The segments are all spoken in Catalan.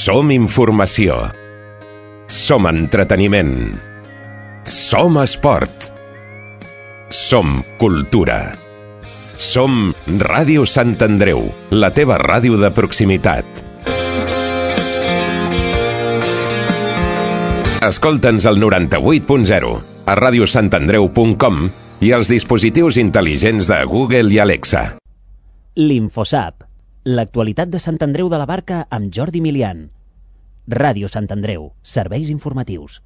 Som informació. Som entreteniment. Som esport. Som cultura. Som Ràdio Sant Andreu, la teva ràdio de proximitat. Escolta'ns al 98.0, a radiosantandreu.com i als dispositius intel·ligents de Google i Alexa. L'Infosap, l'actualitat de Sant Andreu de la Barca amb Jordi Milian. Ràdio Sant Andreu, serveis informatius.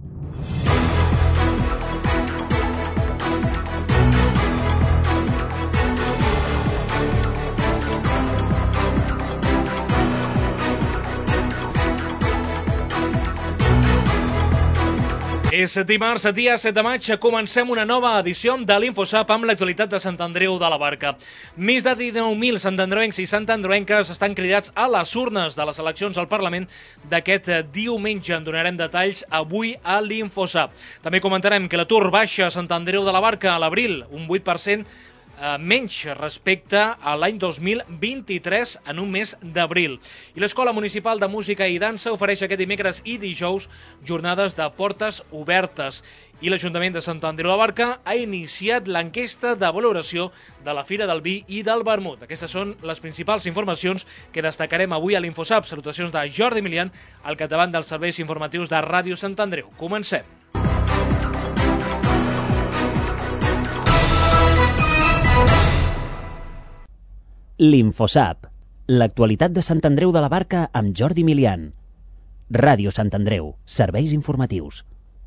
És dimarts, dia 7 de maig, comencem una nova edició de l'Infosap amb l'actualitat de Sant Andreu de la Barca. Més de 19.000 santandreuencs i santandreuenques estan cridats a les urnes de les eleccions al Parlament d'aquest diumenge. En donarem detalls avui a l'Infosap. També comentarem que l'atur baixa a Sant Andreu de la Barca a l'abril, un 8% menys respecte a l'any 2023 en un mes d'abril. I l'Escola Municipal de Música i Dansa ofereix aquest dimecres i dijous jornades de portes obertes. I l'Ajuntament de Sant Andreu de la Barca ha iniciat l'enquesta de valoració de la Fira del Vi i del Vermut. Aquestes són les principals informacions que destacarem avui a l'Infosap. Salutacions de Jordi Milian, al capdavant dels serveis informatius de Ràdio Sant Andreu. Comencem. L'Infosap, l'actualitat de Sant Andreu de la Barca amb Jordi Milian. Ràdio Sant Andreu, serveis informatius.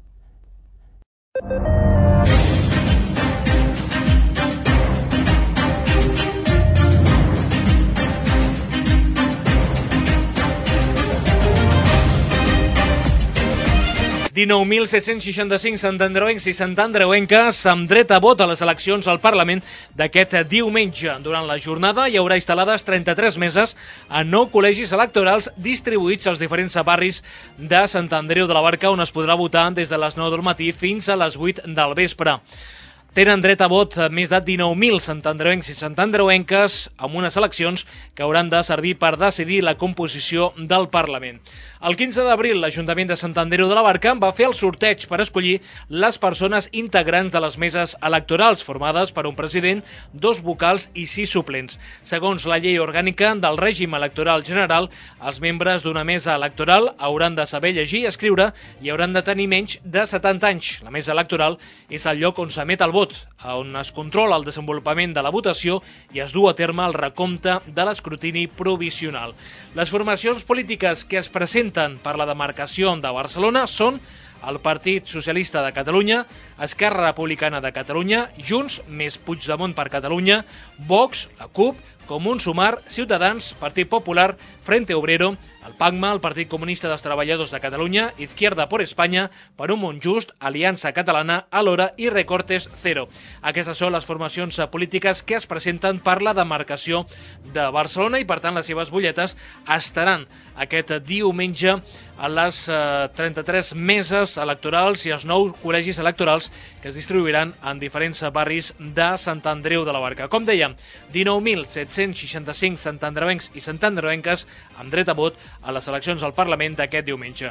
$19.765 santandreuencs i santandreuenques amb dret a vot a les eleccions al Parlament d'aquest diumenge. Durant la jornada hi haurà instal·lades 33 meses a 9 col·legis electorals distribuïts als diferents barris de Sant Andreu de la Barca, on es podrà votar des de les 9 del matí fins a les 8 del vespre. Tenen dret a vot més de 19.000 santandreuencs i santandreuenques amb unes eleccions que hauran de servir per decidir la composició del Parlament. El 15 d'abril, l'Ajuntament de Sant Andreu de la Barca va fer el sorteig per escollir les persones integrants de les meses electorals, formades per un president, 2 vocals i 6 suplents. Segons la llei orgànica del règim electoral general, els membres d'una mesa electoral hauran de saber llegir i escriure i hauran de tenir menys de 70 anys. La mesa electoral és el lloc on s'emet el vot, on es controla el desenvolupament de la votació i es du a terme el recompte de l'escrutini provisional. Les formacions polítiques que es presenten per la demarcació de Barcelona són el Partit Socialista de Catalunya, Esquerra Republicana de Catalunya, Junts més Puigdemont per Catalunya, Vox, la CUP, Comuns Sumar, Ciutadans, Partit Popular, Frente Obrero, el PACMA, el Partit Comunista dels Treballadors de Catalunya, Izquierda por España, Per un món just, Aliança Catalana, Alhora i Recortes Cero. Aquestes són les formacions polítiques que es presenten per la demarcació de Barcelona i, per tant, les seves butlletes estaran aquest diumenge a les 33 meses electorals i els 9 col·legis electorals que es distribuiran en diferents barris de Sant Andreu de la Barca. Com dèiem, 19.765 santandreuencs i santandreuenques amb dret a vot a les eleccions al Parlament d'aquest diumenge.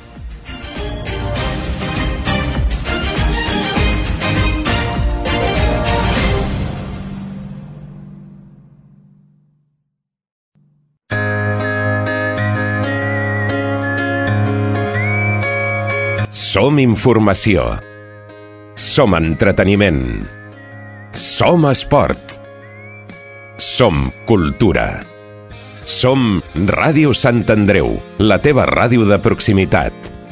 Som informació. Som entreteniment. Som esport. Som cultura. Som Ràdio Sant Andreu, la teva ràdio de proximitat.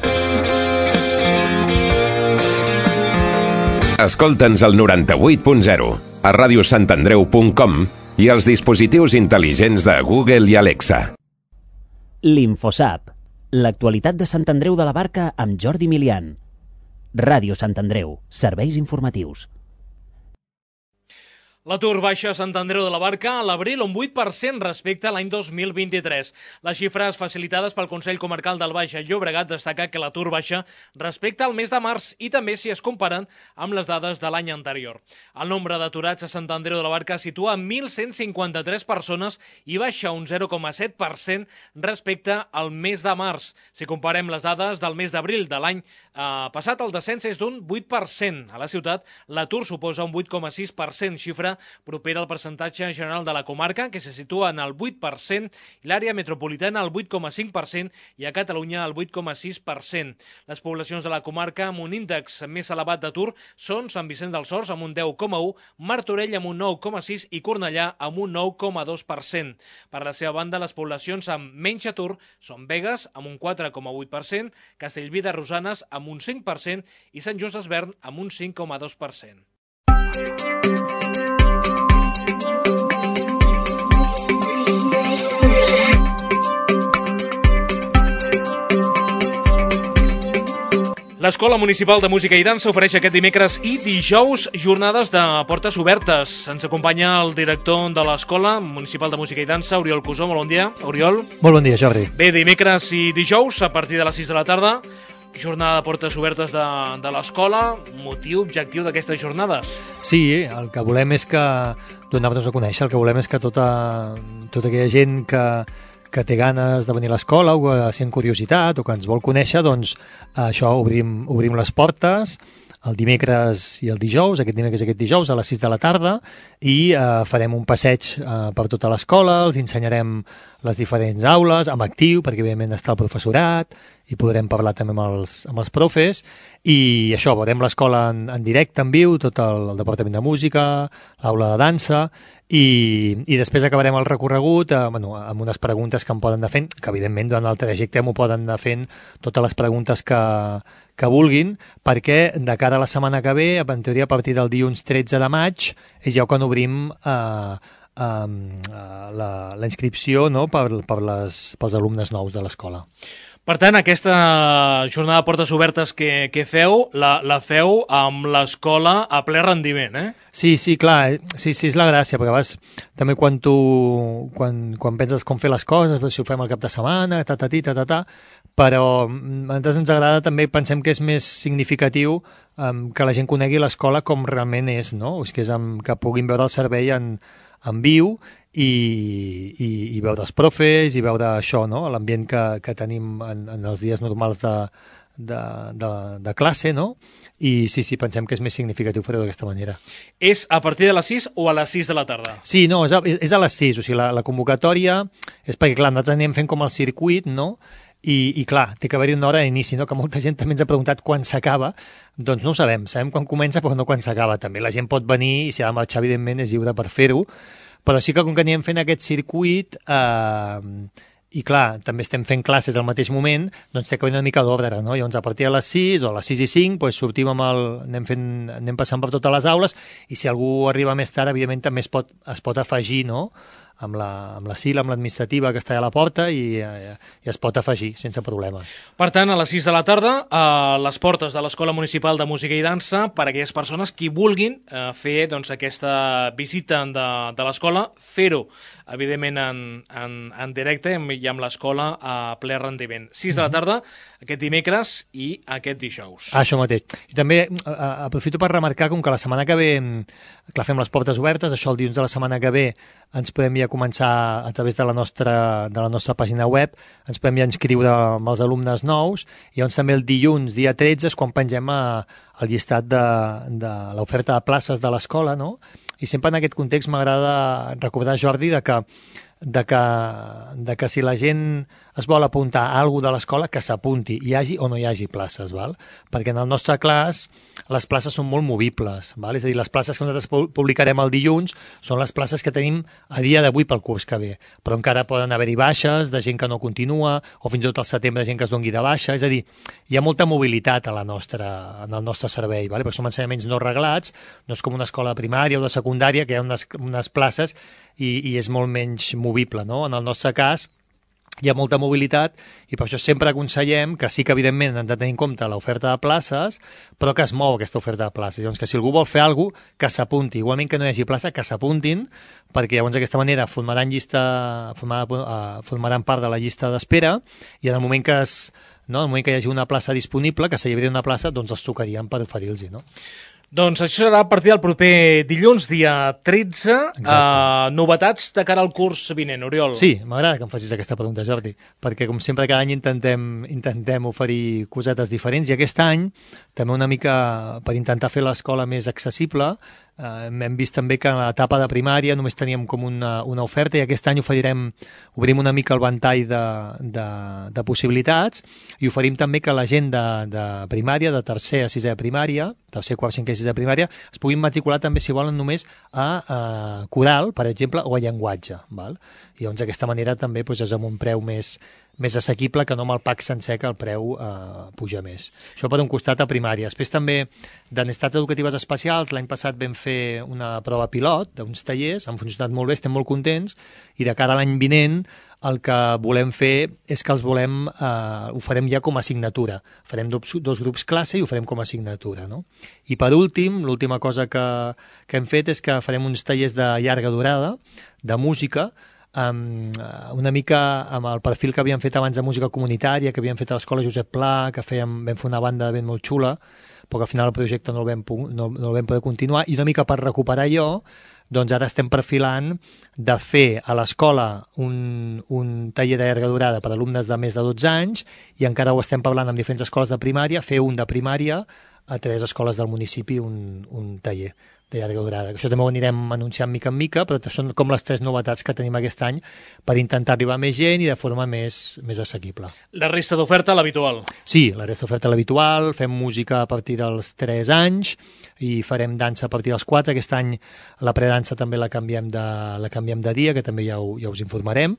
Escolta'ns al 98.0, a radiosantandreu.com i als dispositius intel·ligents de Google i Alexa. L'Infosap, l'actualitat de Sant Andreu de la Barca amb Jordi Milian. Ràdio Sant Andreu, serveis informatius. L'atur baixa a Sant Andreu de la Barca a l'abril un 8% respecte a l'any 2023. Les xifres facilitades pel Consell Comarcal del Baix Llobregat destaca que l'atur baixa respecte al mes de març i també si es comparen amb les dades de l'any anterior. El nombre d'aturats a Sant Andreu de la Barca situa 1.153 persones i baixa un 0,7% respecte al mes de març. Si comparem les dades del mes d'abril de l'any passat, el descens és d'un 8%. A la ciutat, l'atur suposa un 8,6%, xifra propera al percentatge general de la comarca, que se situa en el 8%, i l'àrea metropolitana al 8,5% i a Catalunya al 8,6%. Les poblacions de la comarca amb un índex més elevat d'atur són Sant Vicenç dels Horts amb un 10,1%, Martorell amb un 9,6% i Cornellà amb un 9,2%. Per la seva banda, les poblacions amb menys atur són Begues amb un 4,8%, Castellví de Rosanes amb un 5% i Sant Just Desvern amb un 5,2%. L'Escola Municipal de Música i Dansa ofereix aquest dimecres i dijous jornades de portes obertes. Ens acompanya el director de l'Escola Municipal de Música i Dansa, Oriol Cusó. Molt bon dia, Oriol. Molt bon dia, Jordi. Bé, dimecres i dijous, a partir de les 6 de la tarda, jornada de portes obertes de l'escola. Motiu, objectiu d'aquestes jornades? Sí, el que volem és que donar-nos a conèixer, el que volem és que tota aquella gent que té ganes de venir a l'escola o que sent curiositat o que ens vol conèixer, doncs això, obrim les portes el dimecres i el dijous, aquest dimecres i aquest dijous a les 6 de la tarda i farem un passeig per tota l'escola, els ensenyarem les diferents aules, amb actiu, perquè evidentment està el professorat i podrem parlar també amb els profes i això, veurem l'escola en directe, en viu, tot el departament de música, l'aula de dansa i després acabarem el recorregut amb unes preguntes que em poden anar fent, que evidentment durant el trajecte m'ho poden anar fent totes les preguntes que vulguin, perquè de cara a la setmana que ve, en teoria a partir del dilluns 13 de maig, és ja quan obrim la inscripció, no?, pels alumnes nous de l'escola. Per tant, aquesta jornada de portes obertes que feu, la feu amb l'escola a ple rendiment, eh? Sí, clar, sí, és la gràcia, perquè a vegades també quan penses com fer les coses, si ho fem al cap de setmana, però a nosaltres ens agrada també, pensem que és més significatiu que la gent conegui l'escola com realment és, no? O sigui, que puguin veure el servei en viu i veure els profes i veure això, no? L'ambient que tenim en els dies normals de classe, no? I sí, pensem que és més significatiu fer-ho d'aquesta manera. És a partir de les 6 o a les 6 de la tarda? Sí, no, és a les 6, o sigui, la convocatòria és perquè, clar, nosaltres anem fent com el circuit, no?, i clar, té que haver-hi una hora d'inici, no? Que molta gent també ens ha preguntat quan s'acaba, doncs no ho sabem quan comença però no quan s'acaba. També la gent pot venir i si ha de marxar, evidentment, és lliure per fer-ho, però sí que com que anirem fent aquest circuit i clar, també estem fent classes al mateix moment, doncs té que haver una mica d'ordre, no? Llavors a partir de les 6 o a les 6 i 5 doncs sortim anem passant per totes les aules i si algú arriba més tard, evidentment també es pot afegir, no?, amb la SIL, amb l'administrativa que està a la porta i es pot afegir sense problema. Per tant, a les 6 de la tarda, a les portes de l'Escola Municipal de Música i Dansa, per a aquelles persones que vulguin fer aquesta visita de l'escola, fer-ho, evidentment, en directe i amb l'escola a ple rendiment. 6 de la tarda, aquest dimecres i aquest dijous. Això mateix. I també aprofito per remarcar com que la setmana que ve, clar, fem les portes obertes, això el dilluns de la setmana que ve ens podem ja començar a través de la nostra pàgina web, ens podem ja inscriure amb els alumnes nous i llavors també el dilluns, dia 13, és quan pengem el llistat de l'oferta de places de l'escola, no? I sempre en aquest context m'agrada recordar, Jordi, de que si la gent es vol apuntar a alguna cosa de l'escola, que s'apunti, hi hagi o no hi hagi places, val? Perquè en el nostre cas les places són molt movibles, val? És a dir, les places que nosaltres publicarem el dilluns són les places que tenim a dia d'avui pel curs que ve, però encara poden haver-hi baixes de gent que no continua o fins i tot al setembre gent que es doni de baixa, és a dir, hi ha molta mobilitat en el nostre servei, val? Perquè som ensenyaments no reglats, no és com una escola primària o de secundària que hi ha unes places i és molt menys movible, no? En el nostre cas hi ha molta mobilitat i per això sempre aconsellem que sí que evidentment hem de tenir en compte l'oferta de places, però que es mou aquesta oferta de places. Llavors que si algú vol fer alguna cosa, que s'apunti. Igualment que no hi hagi plaça, que s'apuntin, perquè llavors d'aquesta manera formaran part de la llista d'espera i en el moment que en el moment que hi hagi una plaça disponible, que s'alliberi una plaça, doncs els trucarien per oferir-los, no? Doncs això serà a partir del proper dilluns, dia 13. Novetats de cara al curs vinent, Oriol. Sí, m'agrada que em facis aquesta pregunta, Jordi, perquè com sempre cada any intentem oferir cosetes diferents i aquest any també una mica per intentar fer l'escola més accessible. Hem vist també que en l'etapa de primària només teníem com una oferta i aquest any obrim una mica el ventall de possibilitats i oferim també que la gent de primària, de tercer a sisè de primària, tercer, quart, cinquè i sisè de primària, es puguin matricular també, si volen, només a coral, per exemple, o a llenguatge. Val? I llavors d'aquesta manera també és amb un preu més assequible que no amb el pack sencer, que el preu puja més. Això per un costat a primària. Després també de necessitats educatives especials, l'any passat vam fer una prova pilot d'uns tallers, han funcionat molt bé, estem molt contents, i de cara a l'any vinent el que volem fer és que ho farem ja com a assignatura. Farem dos grups classe i ho farem com a assignatura. No? I per últim, l'última cosa que hem fet és que farem uns tallers de llarga durada, de música, una mica amb el perfil que havíem fet abans de música comunitària, que havíem fet a l'escola Josep Pla, que vam fer una banda ben molt xula, però que al final el projecte no el vam poder continuar, i una mica per recuperar allò, doncs ara estem perfilant de fer a l'escola un taller de llarga durada per alumnes de més de 12 anys i encara ho estem parlant amb diferents escoles de primària, fer un de primària a 3 escoles del municipi, un taller de llarga durada. Això també ho anirem anunciant mica en mica, però són com les 3 novetats que tenim aquest any per intentar arribar a més gent i de forma més assequible. La resta d'oferta, l'habitual? Sí, la resta d'oferta l'habitual, fem música a partir dels 3 anys i farem dansa a partir dels 4. Aquest any la predansa també la canviem de dia, que també ja us informarem,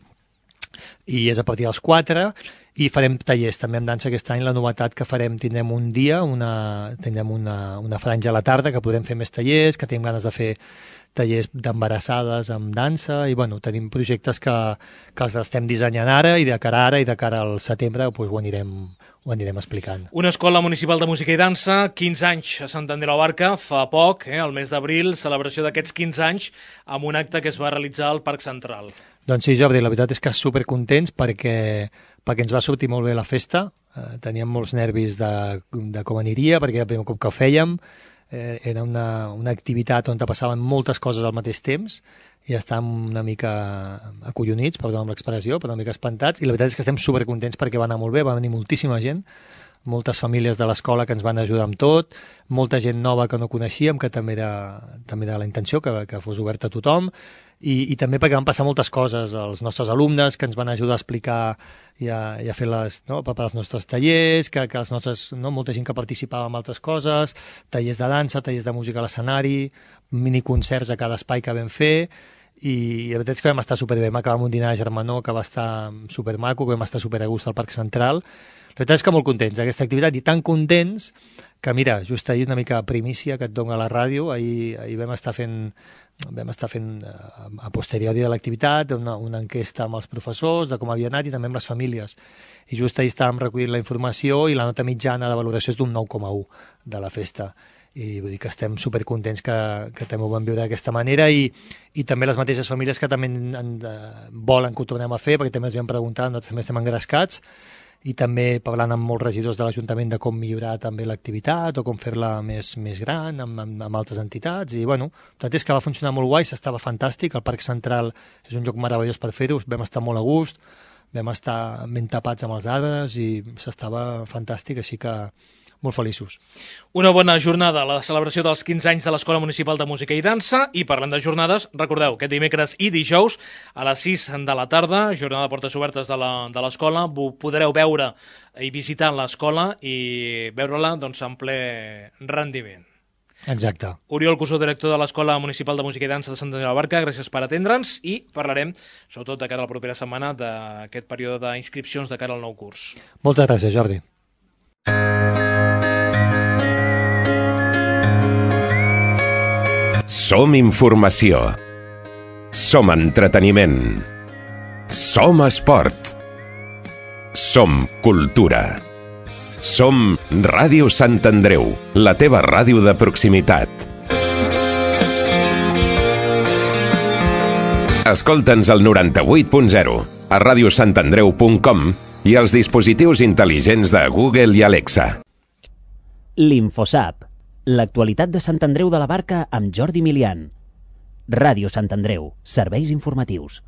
i és a partir dels 4, i farem tallers també amb dansa aquest any. La novetat que farem, tindrem un dia, tindrem una franja a la tarda, que podrem fer més tallers, que tenim ganes de fer tallers d'embarassades amb dansa, i bueno, tenim projectes que els estem dissenyant ara i de cara al setembre doncs ho anirem explicant. Una escola municipal de música i dansa, 15 anys a Sant Andreu de la Barca, fa poc, el mes d'abril, celebració d'aquests 15 anys amb un acte que es va realitzar al Parc Central. Doncs sí, Jordi, la veritat és que supercontents perquè ens va sortir molt bé la festa. Teníem molts nervis de com aniria, perquè era el primer cop que ho fèiem. Era una activitat on passaven moltes coses al mateix temps i estàvem una mica acollonits, perdó amb l'expressió, però una mica espantats, i la veritat és que estem supercontents perquè va anar molt bé, va venir moltíssima gent, moltes famílies de l'escola que ens van ajudar amb tot, molta gent nova que no coneixíem, que també era la intenció, que fos obert a tothom, i també perquè van passar moltes coses, els nostres alumnes que ens van ajudar a explicar i a fer preparar els nostres tallers, que els nostres, molta gent que participava en altres coses, tallers de dansa, tallers de música a l'escenari, miniconcerts a cada espai que vam fer, i la veritat és que vam estar superbé. Vam acabar amb un dinar de germanor que va estar supermaco, que vam estar super a gust al Parc Central. La veritat és que molt contents d'aquesta activitat, i tan contents que, mira, just ahir una mica primícia que et dona la ràdio, ahir vam estar fent a posteriori de l'activitat una enquesta amb els professors de com havia anat i també amb les famílies, i just ahir estàvem recollint la informació i la nota mitjana de valoració és d'un 9,1 de la festa, i vull dir que estem supercontents que també ho vam viure d'aquesta manera, i també les mateixes famílies que també volen que ho tornem a fer, perquè també els vam preguntar, nosaltres també estem engrescats, i també parlant amb molts regidors de l'Ajuntament de com millorar també l'activitat o com fer-la més gran amb altres entitats, i bueno, tot és que va funcionar molt guai, s'estava fantàstic, el Parc Central és un lloc meravellós per fer-ho, vam estar molt a gust, vam estar ben tapats amb els arbres i s'estava fantàstic, així que molt feliços. Una bona jornada, la celebració dels 15 anys de l'Escola Municipal de Música i Dansa, i parlant de jornades, recordeu que dimecres i dijous a les 6 de la tarda, jornada de portes obertes de l'escola, podreu veure i visitar l'escola i veure-la en ple rendiment. Exacte. Oriol Cusó, director de l'Escola Municipal de Música i Dansa de Sant Andreu de la Barca, gràcies per atendre'ns, i parlarem, sobretot de cara a la propera setmana, d'aquest període d'inscripcions de cara al nou curs. Moltes gràcies, Jordi. Som informació. Som entreteniment. Som esport. Som cultura. Som Ràdio Sant Andreu, la teva ràdio de proximitat. Escolta'ns al 98.0, a radiosantandreu.com i als dispositius intel·ligents de Google i Alexa. L'Infosap, l'actualitat de Sant Andreu de la Barca amb Jordi Milian. Ràdio Sant Andreu, serveis informatius.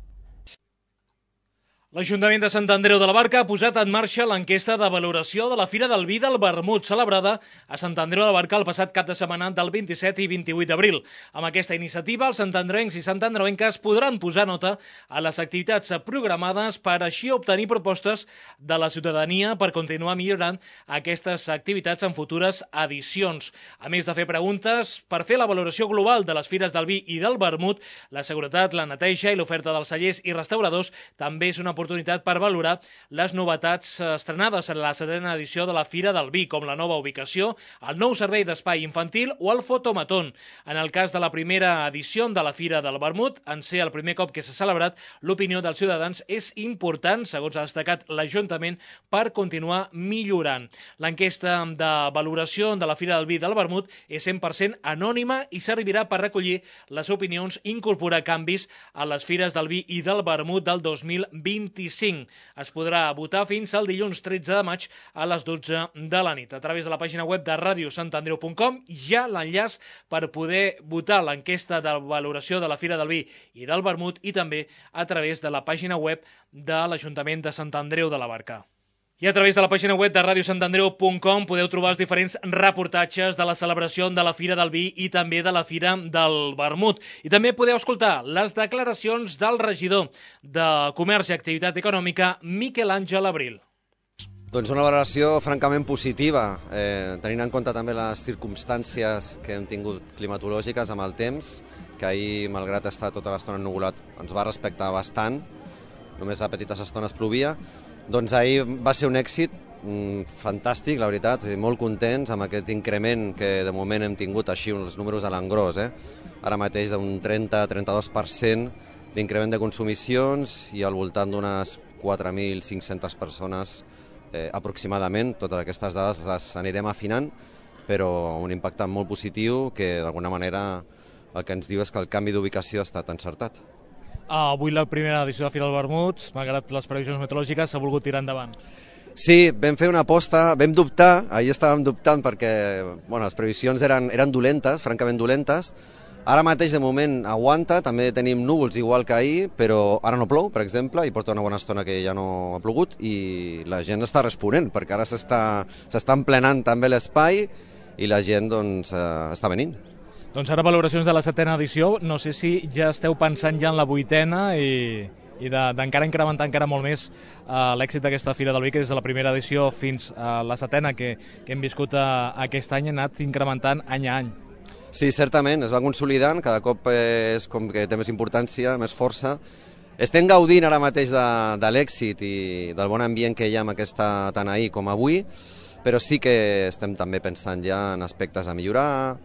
L'Ajuntament de Sant Andreu de la Barca ha posat en marxa l'enquesta de valoració de la Fira del Vi del Vermut, celebrada a Sant Andreu de la Barca el passat cap de setmana del 27 i 28 d'abril. Amb aquesta iniciativa, els santandreuencs i santandreuenques podran posar nota a les activitats programades per així obtenir propostes de la ciutadania per continuar millorant aquestes activitats en futures edicions. A més de fer preguntes, per fer la valoració global de les fires del vi i del vermut, la seguretat, la neteja i l'oferta dels cellers i restauradors també és una oportunitat per valorar les novetats estrenades en la 7ª edició de la Fira del Vi, com la nova ubicació, el nou servei d'espai infantil o el fotomatón. En el cas de la primera edició de la Fira del Vermut, en ser el primer cop que s'ha celebrat, l'opinió dels ciutadans és important, segons ha destacat l'Ajuntament, per continuar millorant. L'enquesta de valoració de la Fira del Vi del Vermut és 100% anònima i servirà per recollir les opinions i incorporar canvis a les fires del vi i del vermut del 2025. Es podrà votar fins al dilluns 13 de maig a les 12 de la nit. A través de la pàgina web de radiosantandreu.com hi ha l'enllaç per poder votar l'enquesta de valoració de la Fira del Vi i del Vermut i també a través de la pàgina web de l'Ajuntament de Sant Andreu de la Barca. I a través de la pàgina web de radiosantandreu.com podeu trobar els diferents reportatges de la celebració de la Fira del Vi i també de la Fira del Vermut. I també podeu escoltar les declaracions del regidor de Comerç i Activitat Econòmica, Miquel Àngel Abril. Doncs una valoració francament positiva, tenint en compte també les circumstàncies que hem tingut climatològiques amb el temps, que ahir, malgrat estar tota l'estona ennuvolat, ens va respectar bastant, només a petites estones plovia. Doncs ahir va ser un èxit fantàstic, la veritat, molt contents amb aquest increment que de moment hem tingut així, els números a l'engròs, ara mateix d'un 30-32% d'increment de consumicions i al voltant d'unes 4.500 persones aproximadament. Totes aquestes dades les anirem afinant, però un impacte molt positiu que d'alguna manera el que ens diu és que el canvi d'ubicació ha estat encertat. Avui la primera edició de Fira del Vermut, malgrat les previsions meteorològiques, s'ha volgut tirar endavant. Sí, vam fer una aposta, vam dubtar, ahir estàvem dubtant perquè les previsions eren dolentes, francament dolentes. Ara mateix, de moment, aguanta, també tenim núvols igual que ahir, però ara no plou, per exemple, i porta una bona estona que ja no ha plogut i la gent està responent, perquè ara s'està emplenant també l'espai i la gent està venint. Doncs ara valoracions de la 7ª edició, no sé si ja esteu pensant ja en la 8ª i d'encara incrementar encara molt més l'èxit d'aquesta Fira del Vi, que des de la primera edició fins a la 7ª que hem viscut aquest any ha anat incrementant any a any. Sí, certament, es va consolidant, cada cop és com que té més importància, més força. Estem gaudint ara mateix de l'èxit i del bon ambient que hi ha amb aquesta tant ahir com avui, però sí que estem també pensant ja en aspectes a millorar,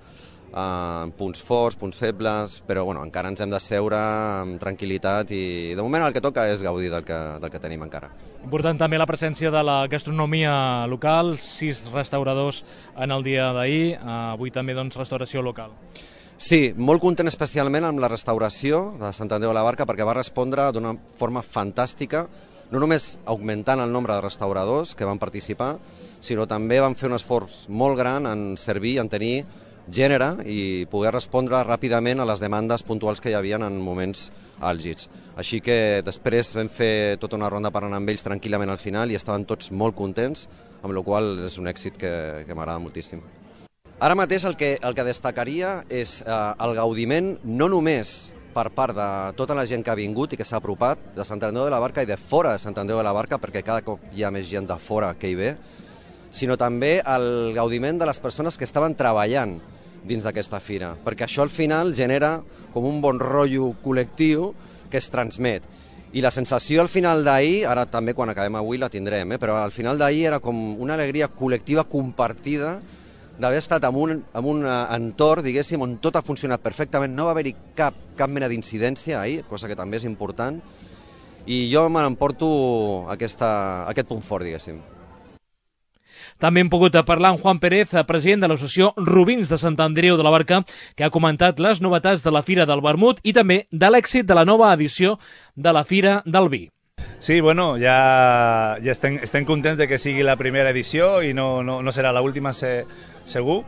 en punts forts, punts febles, però encara ens hem de seure amb tranquil·litat i de moment el que toca és gaudir del que tenim encara. Important també la presència de la gastronomia local, 6 restauradors en el dia d'ahir, avui també restauració local. Sí, molt content especialment amb la restauració de Sant Andreu de la Barca perquè va respondre d'una forma fantàstica, no només augmentant el nombre de restauradors que van participar, sinó també van fer un esforç molt gran en servir, en tenir gènere i poder respondre ràpidament a les demandes puntuals que hi havia en moments àlgids. Així que després vam fer tota una ronda parlant amb ells tranquil·lament al final i estaven tots molt contents, amb la qual cosa és un èxit que m'agrada moltíssim. Ara mateix el que destacaria és el gaudiment no només per part de tota la gent que ha vingut i que s'ha apropat de Sant Andreu de la Barca i de fora de Sant Andreu de la Barca, perquè cada cop hi ha més gent de fora que hi ve, sinó també el gaudiment de les persones que estaven treballant dins d'aquesta fira, perquè això al final genera com un bon rotllo col·lectiu que es transmet. I la sensació al final d'ahir, ara també quan acabem avui la tindrem, però al final d'ahir era com una alegria col·lectiva compartida d'haver estat en un entorn, diguéssim, on tot ha funcionat perfectament, no va haver-hi cap mena d'incidència ahir, cosa que també és important, i jo me n'emporto aquest punt fort, diguéssim. També hem pogut parlar amb Juan Pérez, president de l'associació Rubins de Sant Andreu de la Barca, que ha comentat les novetats de la Fira del Vermut i també de l'èxit de la nova edició de la Fira del Vi. Sí, bueno, ja estem contents de que sigui la primera edició i no serà l'última, segur.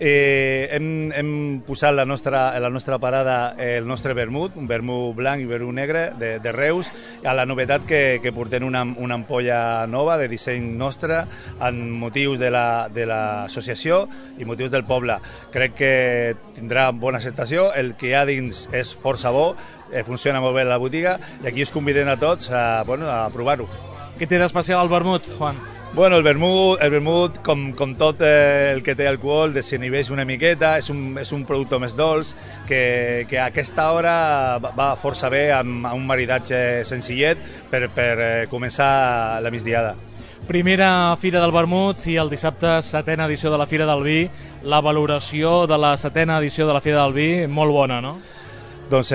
Hem posat la nostra parada el nostre vermut, un vermut blanc i vermut negre de Reus, a la novetat que portem una ampolla nova de disseny nostre amb motius de l'associació i motius del poble. Crec que tindrà bona acceptació, el que hi ha dins és força bo, funciona molt bé la botiga i aquí us convidem a tots a provar-ho. Què té d'especial el vermut, Juan? Bueno, el vermut, com tot el que té alcohol, desinhibeix una miqueta, és un producte més dolç, que a aquesta hora va força bé amb un maridatge senzillet per començar la migdiada. Primera Fira del Vermut i el dissabte 7a edició de la Fira del Vi. La valoració de la 7a edició de la Fira del Vi, molt bona, no? Doncs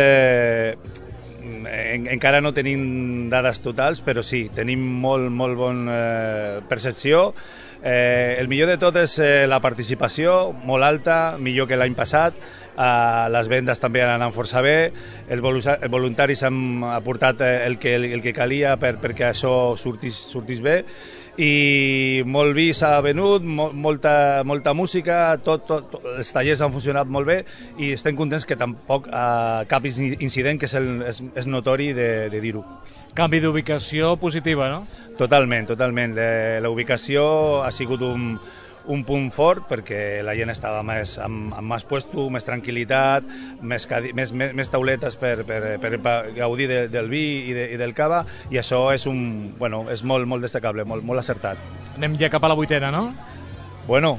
encara no tenim dades totals, però sí, tenim molt bona percepció. El millor de tot és la participació, molt alta, millor que l'any passat. Les vendes també han anat força bé. Els voluntaris han aportat el que calia perquè això sortís bé. I molt vi s'ha venut, molta música, els tallers han funcionat molt bé i estem contents que tampoc cap incident que és notori de dir-ho. Canvi d'ubicació positiva, no? Totalment. La ubicació ha sigut un punt fort perquè la gent estava amb més puesto, més tranquil·litat, més tauletes per gaudir del vi i del cava, i això és molt destacable, molt acertat. Anem ja cap a la 8a, no? Bueno,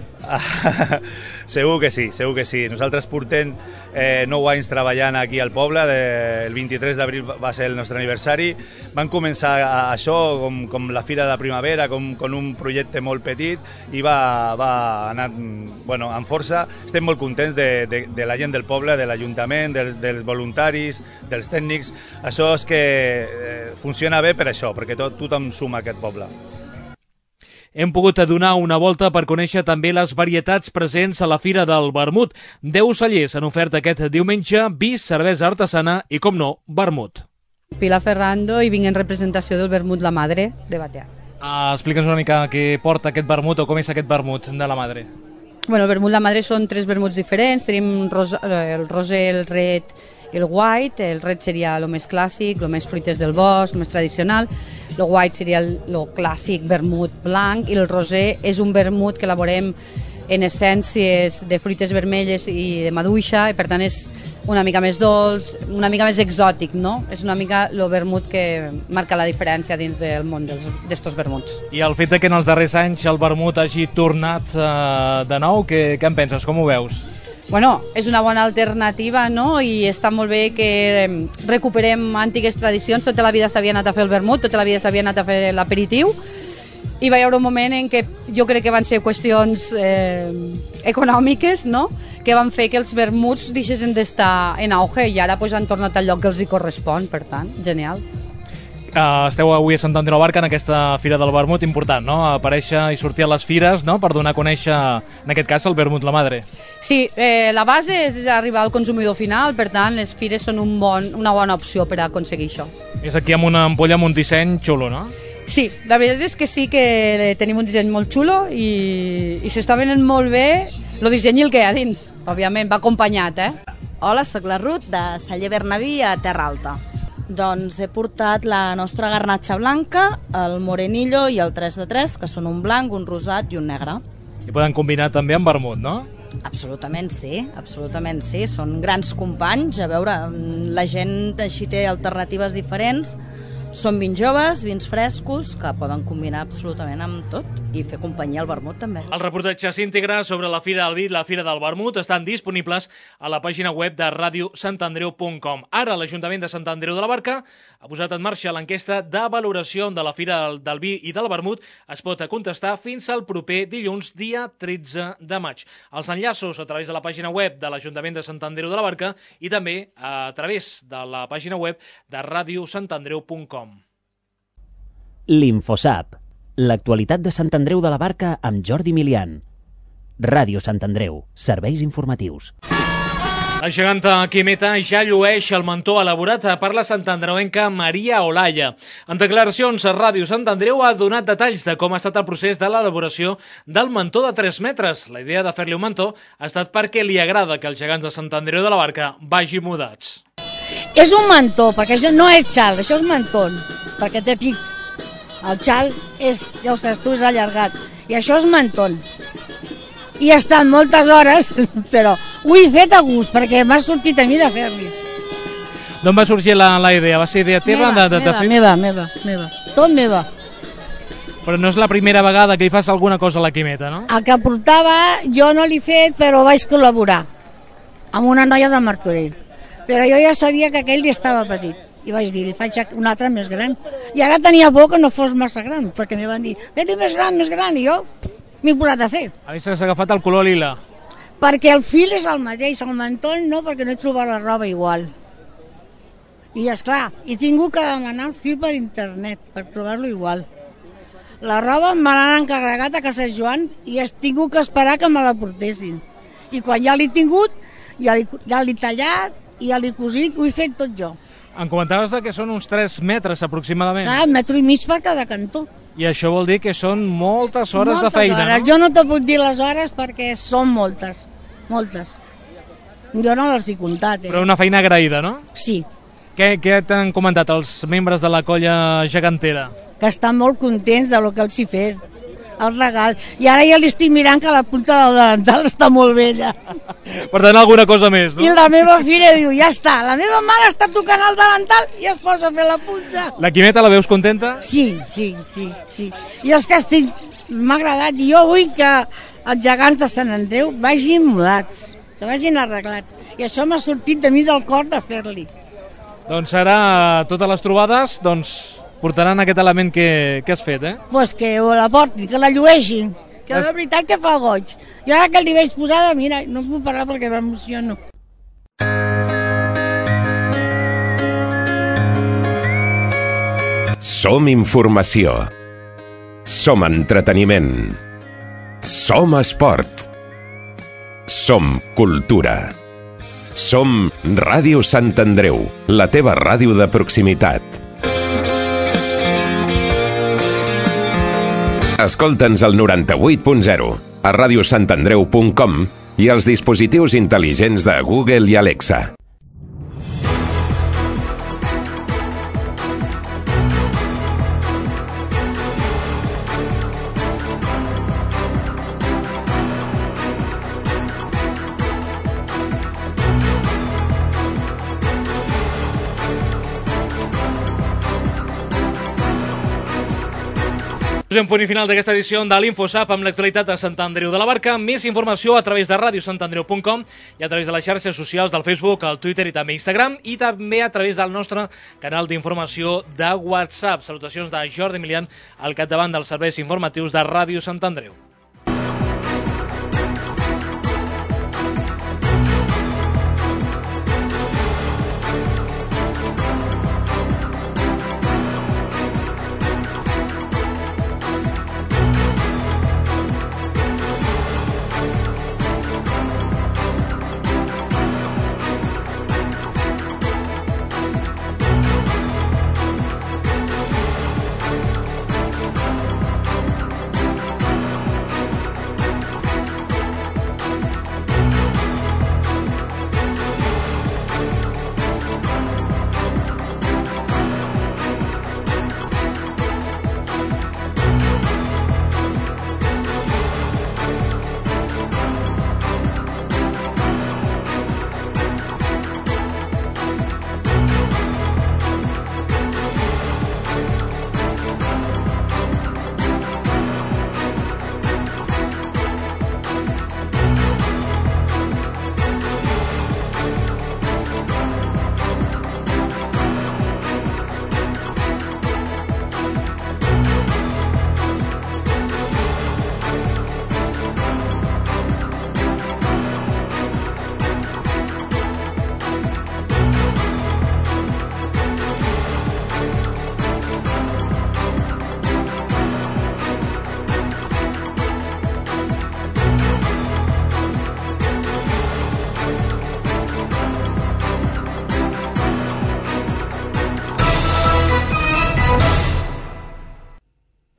segur que sí. Nosaltres portem 9 anys treballant aquí al poble, el 23 d'abril va ser el nostre aniversari. Vam començar això com la Fira de Primavera, com un projecte molt petit i va anar amb força. Estem molt contents de la gent del poble, de l'Ajuntament, dels voluntaris, dels tècnics. Això és que funciona bé per això, perquè tothom suma a aquest poble. Hem pogut donar una volta per conèixer també les varietats presents a la Fira del Vermut. 10 cellers en oferta aquest diumenge, vi, cervesa artesana i, com no, vermut. Pilar Ferrando i vinc en representació del vermut La Madre de Batea. Explica'ns una mica què porta aquest vermut o com és aquest vermut de La Madre. Bueno, el vermut La Madre són 3 vermuts diferents. Tenim el rosé, el red i el white. El red seria el més clàssic, el més fruites del bosc, el més tradicional. El white seria el clàssic vermut blanc i el rosé és un vermut que elaborem en essències de fruites vermelles i de maduixa i per tant és una mica més dolç, una mica més exòtic, no? És una mica el vermut que marca la diferència dins del món d'estos vermuts. I el fet que en els darrers anys el vermut hagi tornat de nou, què en penses? Com ho veus? Bueno, és una bona alternativa, no? I està molt bé que recuperem antigues tradicions. Tota la vida s'havia anat a fer el vermut, tota la vida s'havia anat a fer l'aperitiu, i va haver un moment en què jo crec que van ser qüestions econòmiques, no?, que van fer que els vermuts deixessin d'estar en auge i ara han tornat al lloc que els hi correspon, per tant, genial. Esteu avui a Sant Andreu de la Barca en aquesta Fira del Vermut, important, no?, aparèixer i sortir a les fires, no?, per donar a conèixer, en aquest cas, el vermut La Madre. Sí, la base és arribar al consumidor final, per tant, les fires són una bona opció per aconseguir això. És aquí amb una ampolla amb un disseny xulo, no? Sí, la veritat és que sí que tenim un disseny molt xulo i s'està venent molt bé el disseny i el que hi ha dins. Òbviament, va acompanyat, Hola, soc la Ruth, de Celler Bernaví a Terra Alta. Doncs he portat la nostra garnatxa blanca, el morenillo i el 3 de 3, que són un blanc, un rosat i un negre. I poden combinar també amb vermut, no? Absolutament sí, són grans companys, a veure, la gent així té alternatives diferents Són vins joves, vins frescos, que poden combinar absolutament amb tot i fer companyia al vermut també. Els reportatges íntegres sobre la Fira del Vi i la Fira del Vermut estan disponibles a la pàgina web de radiosantandreu.com. Ara l'Ajuntament de Sant Andreu de la Barca ha posat en marxa l'enquesta de valoració de la Fira del Vi i del Vermut. Es pot contestar fins al proper dilluns, dia 13 de maig. Els enllaços a través de la pàgina web de l'Ajuntament de Sant Andreu de la Barca i també a través de la pàgina web de radiosantandreu.com. L'Infosap, l'actualitat de Sant Andreu de la Barca amb Jordi Milian. Ràdio Sant Andreu, serveis informatius. La geganta Quimeta ja llueix el mantó elaborat per la santandreuenca Maria Olaya. En declaracions a Ràdio Sant Andreu ha donat detalls de com ha estat el procés de l'elaboració del mantó de 3 metres. La idea de fer-li un mantó ha estat perquè li agrada que els gegants de Sant Andreu de la Barca vagin mudats. És un mantó, perquè això no és xal, això és mantó, perquè té pic. El xal és, ja ho saps tu, és allargat. I això és mantó. I he estat moltes hores, però ho he fet a gust, perquè m'ha sortit a mi de fer-li. D'on va sorgir la idea? Va ser idea teva? Meva. Tot meva. Però no és la primera vegada que hi fas alguna cosa a la Quimeta, no? El que portava jo no l'he fet, però vaig col·laborar amb una noia de Martorell. Però jo ja sabia que aquell estava petit. I vaig dir, li faig un altre més gran. I ara tenia por que no fos massa gran, perquè m'hi van dir, fes-li més gran, i jo m'he posat a fer. A més has agafat el color lila. Perquè el fil és el mateix, el mantell no, perquè no he trobat la roba igual. I esclar, he tingut que demanar el fil per internet, per trobar-lo igual. La roba me l'han encarregat a Casa Joan i he tingut que esperar que me la portessin. I quan ja l'he tingut, ja l'he tallat i ja l'he cosit, ho he fet tot jo. Em comentaves que són uns 3 metres aproximadament. Ah, 1,5 metres per cada cantó. I això vol dir que són moltes hores de feina, hores. No? Jo no te puc dir les hores perquè són moltes. Jo no les he comptat. Però una feina agraïda, no? Sí. Què t'han comentat els membres de la colla gegantera? Que estan molt contents del que els he fet, el regal. I ara ja li estic mirant que la punta del delantal està molt vella. Per tant, alguna cosa més, no? I la meva filla diu, ja està, la meva mare està tocant el delantal i es posa a fer la punta. La Quimeta la veus contenta? Sí. Jo és que m'ha agradat. Jo vull que els gegants de Sant Andreu vagin mudats, que vagin arreglats. I això m'ha sortit de mi del cor de fer-li. Doncs ara, totes les trobades, portaran aquest element que has fet, eh? Pues que la portin, que la llueixin, que de veritat que fa goig. Jo ara que li veig posada, mira, no puc parlar perquè m'emociono. Som informació. Som entreteniment. Som esport. Som cultura. Som Ràdio Sant Andreu, la teva ràdio de proximitat. Escolta'ns al 98.0, a radiosantandreu.com i als dispositius intel·ligents de Google i Alexa. Posem punt i final d'aquesta edició de l'Infosap amb l'actualitat de Sant Andreu de la Barca. Més informació a través de radiosantandreu.com i a través de les xarxes socials del Facebook, el Twitter i també Instagram, i també a través del nostre canal d'informació de WhatsApp. Salutacions de Jordi Milian al capdavant dels serveis informatius de Ràdio Sant Andreu.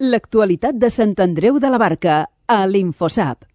L'actualitat de Sant Andreu de la Barca, a l'InfoSap.